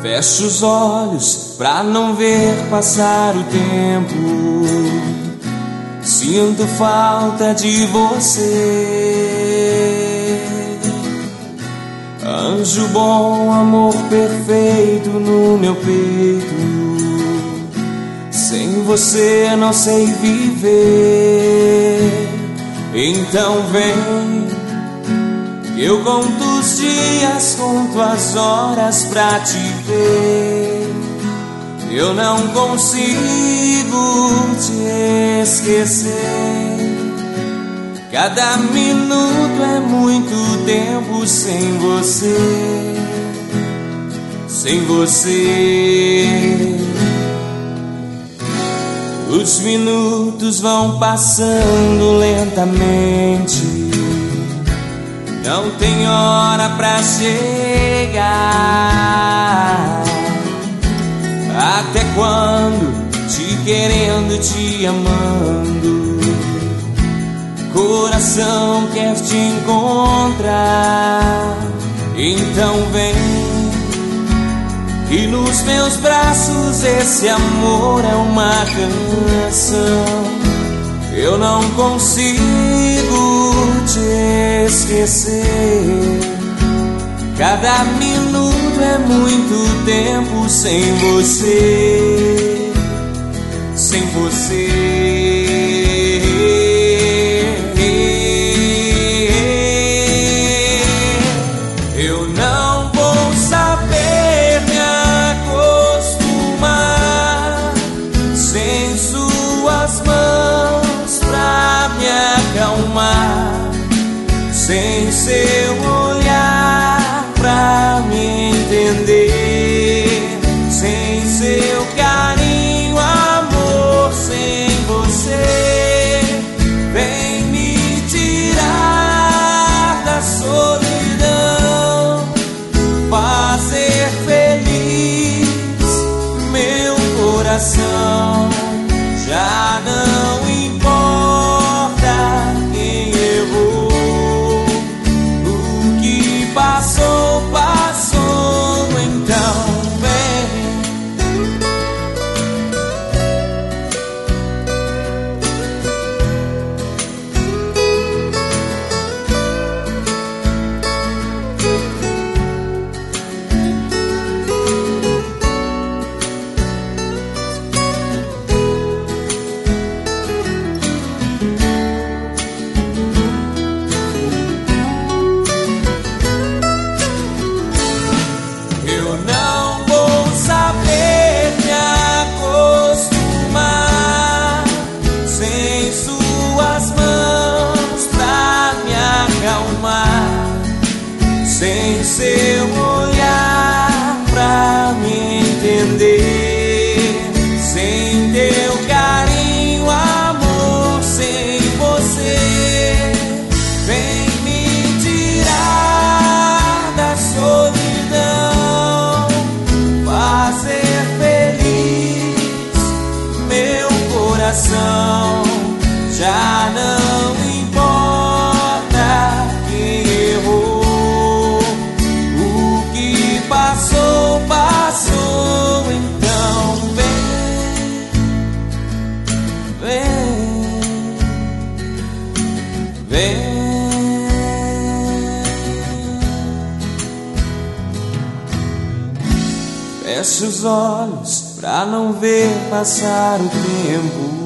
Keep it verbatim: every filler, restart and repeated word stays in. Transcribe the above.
Fecho os olhos pra não ver passar o tempo. Sinto falta de você. Anjo bom, amor perfeito no meu peito. Sem você não sei viver. Então vem, eu conto os dias, conto as horas pra te ver. Eu não consigo te esquecer. Cada minuto é muito tempo sem você. Sem você. Os minutos vão passando lentamente. Não tem hora pra chegar. Até quando? Te querendo, te amando. Coração quer te encontrar. Então vem, e nos meus braços esse amor é uma canção. Eu não consigo te esquecer. Cada minuto é muito tempo sem você. Sem você. Eu não vou saber me acostumar sem suas mãos pra me acalmar, sem seu olhar pra me entender, sem seu carinho, amor, sem você. Vem me tirar da solidão, fazer feliz meu coração. Já não importa quem errou, o que passou, passou. Então vem, eu não vou saber me acostumar sem suas mãos pra me acalmar, sem seu olhar pra me entender, sem teu carinho, amor, sem você. Vem me tirar da solidão, fazer feliz meu coração. Já não importa quem errou, o que passou, passou. Então vem, vem, vem. Fecho os olhos pra não ver passar o tempo.